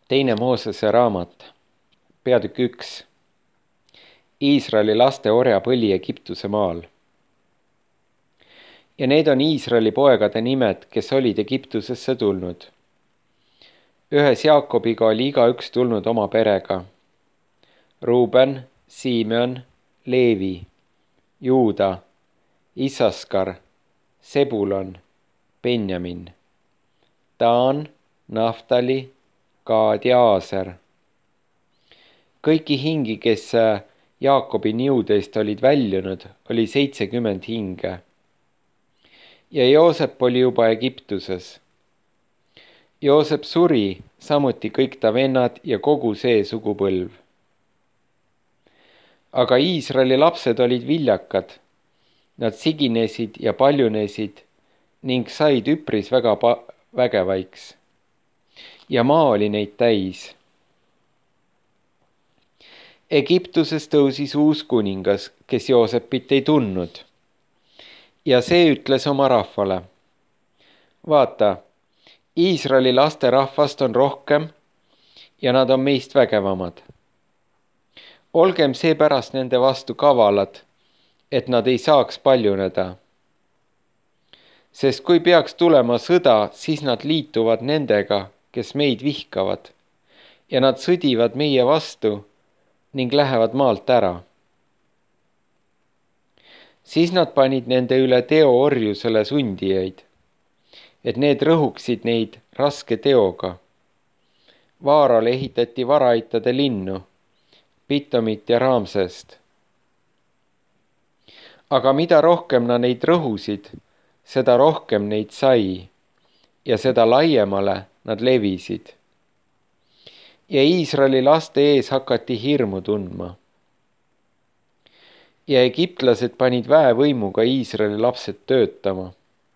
Teine Moosese raamat, peatükk 1. Iisraeli laste orjapõli Egiptuse maal. Ja need on Iisraeli poegade nimed, kes olid Egiptusesse tulnud. Ühes Jaakobiga oli igaüks tulnud oma perega. Ruuben, Simeon, Leevi, Juuda, Issaskar, Sebulon, Benjamin, Daan, Naftali, Gaad ja Aaser. Kõiki hingi, kes Jaakobi niudest olid väljunud, oli 70 hinge. Ja Joosep oli juba Egiptuses. Joosep suri, samuti kõik ta vennad ja kogu see sugupõlv. Aga Iisraeli lapsed olid viljakad. Nad siginesid ja paljunesid ning said üpris väga vägevaiks. Ja maa oli neid täis. Egiptuses tõusis uus kuningas, kes Joosepit ei tundnud. Ja see ütles oma rahvale: vaata, Iisraeli laste rahvast on rohkem ja nad on meist vägevamad. Olgem seepärast nende vastu kavalad, et nad ei saaks paljuneda. Sest kui peaks tulema sõda, siis nad liituvad nendega, kes meid vihkavad, ja nad sõdivad meie vastu ning lähevad maalt ära. Siis nad panid nende üle teoorjusele sundijaid, et need rõhuksid neid raske teoga. Vaarale ehitati varaitade linnu, Pitomit ja Raamsest. Aga mida rohkem nad neid rõhusid, seda rohkem neid sai ja seda laiemale nad levisid. Ja Iisraeli laste ees hakati hirmu tundma. Ja egiptlased panid väevõimuga Iisraeli lapsed töötama.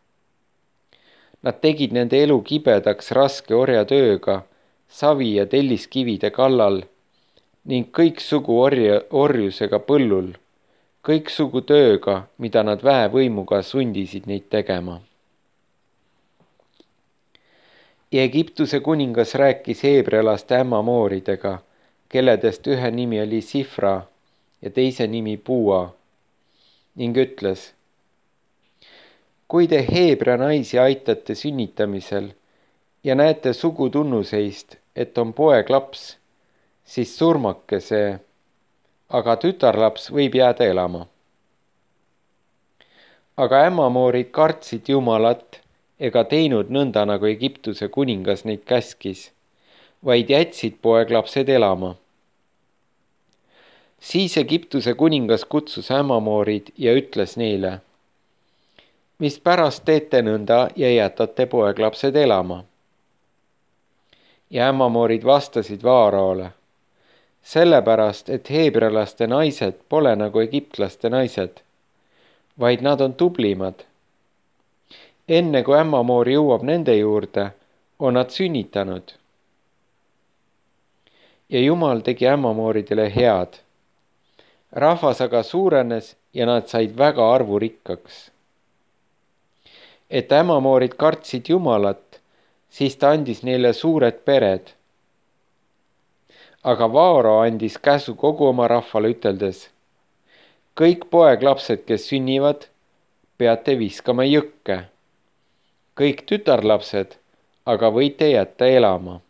Nad tegid nende elu kibedaks raske orjatööga, savi ja telliskivide kallal ning kõiksugu orjusega põllul, kõiksugu tööga, mida nad väevõimuga sundisid neid tegema. Ja Egiptuse kuningas rääkis heebrealaste ämmamooridega, kelledest ühe nimi oli Sifra ja teise nimi Puua, ning ütles: kui te heebrea naisi aitate sünnitamisel ja näete sugutunnuseist, et on poeglaps, siis surmake see, aga tütarlaps võib jääda elama. Aga ämmamoorid kartsid Jumalat ega teinud nõnda, nagu Egiptuse kuningas neid käskis, vaid jätsid poeglapsed elama. Siis Egiptuse kuningas kutsus ämmamoorid ja ütles neile: mis pärast teete nõnda ja jätate poeglapsed elama? Ja ämmamoorid vastasid Vaaraole: sellepärast, et heebrealaste naised pole nagu egiptlaste naised, vaid nad on tublimad. Enne kui ämmamoor jõuab nende juurde, on nad sünnitanud. Ja Jumal tegi ämmamooridele head. Rahvas aga suurenes ja nad said väga arvurikkaks. Et ämmamoorid kartsid Jumalat, siis ta andis neile suured pered. Aga Vaaro andis käsu kogu oma rahvale üteldes: kõik poeglapsed, kes sünnivad, peate viskama jõkke. Kõik tütarlapsed aga võite jätta elama.